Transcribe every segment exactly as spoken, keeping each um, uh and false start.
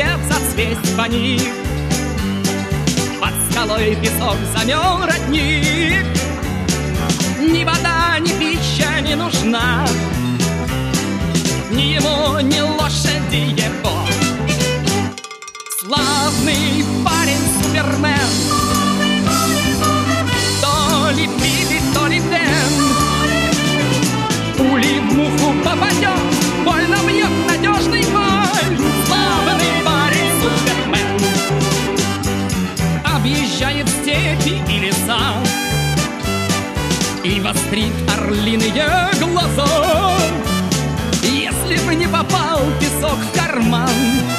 свет соцвесть фонит. Под скалой песок замел родник. Ни вода, ни пища не нужна, ни ему, ни лошади его. Славный парень Супермен, то ли Билли, то ли Дэн. Пули в муху попадет, больно бьет надежный боль. Славный парень Супермен объезжает степи и леса и вострит орлиные глаза. Если бы не попал песок в карман,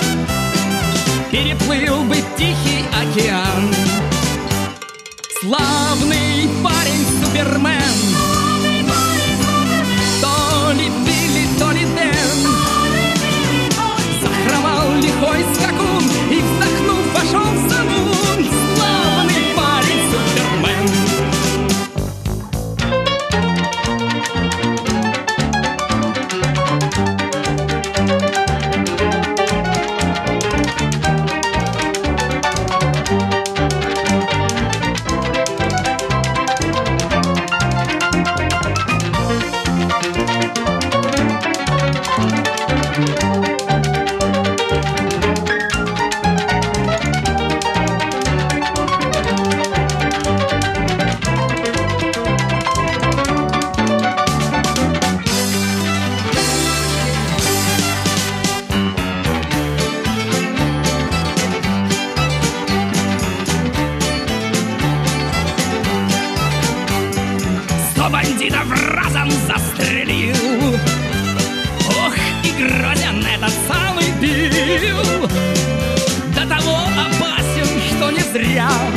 переплыл бы Тихий океан. Славный парень Супермен, то ли Билли, то ли Дэн. Захромал лихой скакун и, вздохнув, вошел в салон. Славный парень Супермен. Бандитов разом застрелил. Ох, и грозен этот самый Билл, до того опасен, что не зря